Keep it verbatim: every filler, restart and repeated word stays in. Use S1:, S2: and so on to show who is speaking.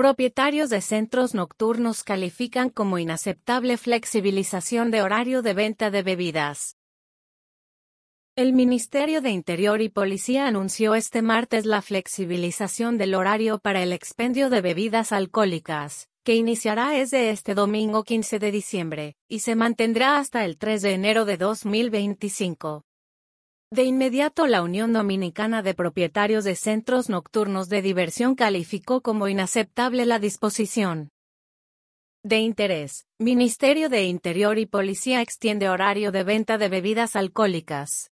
S1: Propietarios de centros nocturnos califican como inaceptable flexibilización de horario de venta de bebidas. El Ministerio de Interior y Policía anunció este martes la flexibilización del horario para el expendio de bebidas alcohólicas, que iniciará desde este domingo quince de diciembre, y se mantendrá hasta el tres de enero de dos mil veinticinco. De inmediato, la Unión Dominicana de Propietarios de Centros Nocturnos de Diversión calificó como inaceptable la disposición. De interés, Ministerio de Interior y Policía extiende horario de venta de bebidas alcohólicas.